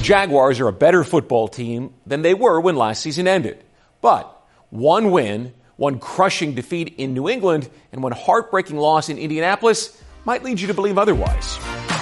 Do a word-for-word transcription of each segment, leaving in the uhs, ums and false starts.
Jaguars are a better football team than they were when last season ended. But one win, one crushing defeat in New England, and one heartbreaking loss in Indianapolis might lead you to believe otherwise.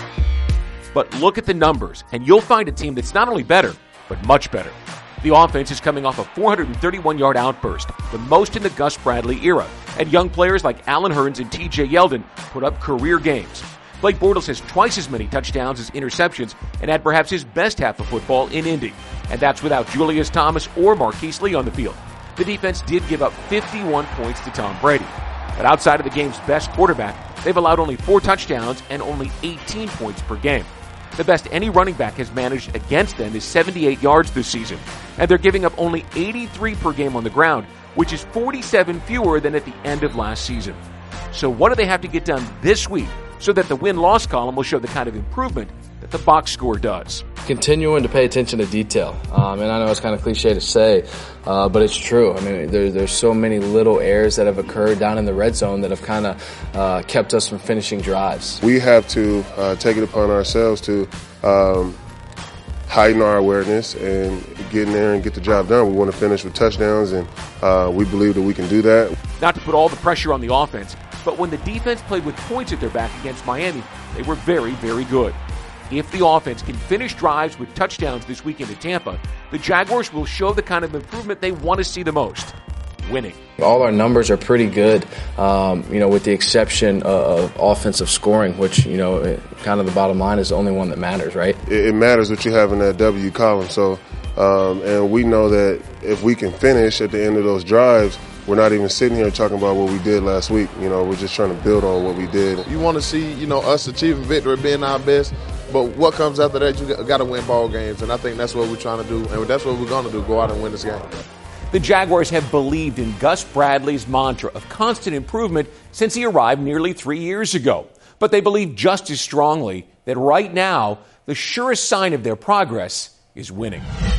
But look at the numbers, and you'll find a team that's not only better, but much better. The offense is coming off a four hundred thirty-one yard outburst, the most in the Gus Bradley era, and young players like Allen Hurns and T J Yeldon put up career games. Blake Bortles has twice as many touchdowns as interceptions and had perhaps his best half of football in Indy. And that's without Julius Thomas or Marquise Lee on the field. The defense did give up fifty-one points to Tom Brady. But outside of the game's best quarterback, they've allowed only four touchdowns and only eighteen points per game. The best any running back has managed against them is seventy-eight yards this season. And they're giving up only eighty-three per game on the ground, which is forty-seven fewer than at the end of last season. So what do they have to get done this week so that the win-loss column will show the kind of improvement that the box score does? Continuing to pay attention to detail. Um, and I know it's kind of cliche to say, uh, but it's true. I mean, there, there's so many little errors that have occurred down in the red zone that have kind of uh, kept us from finishing drives. We have to uh, take it upon ourselves to um, heighten our awareness and get in there and get the job done. We want to finish with touchdowns, and uh, we believe that we can do that. Not to put all the pressure on the offense, but when the defense played with points at their back against Miami, they were very, very good. If the offense can finish drives with touchdowns this weekend at Tampa, the Jaguars will show the kind of improvement they want to see the most: winning. All our numbers are pretty good, um, you know, with the exception of offensive scoring, which, you know, kind of the bottom line is the only one that matters, right? It, it matters what you have in that W column. So, um, and we know that if we can finish at the end of those drives, we're not even sitting here talking about what we did last week. You know, we're just trying to build on what we did. You want to see, you know, us achieving victory, being our best. But what comes after that, you got to win ball games. And I think that's what we're trying to do. And that's what we're going to do, go out and win this game. The Jaguars have believed in Gus Bradley's mantra of constant improvement since he arrived nearly three years ago. But they believe just as strongly that right now, the surest sign of their progress is winning.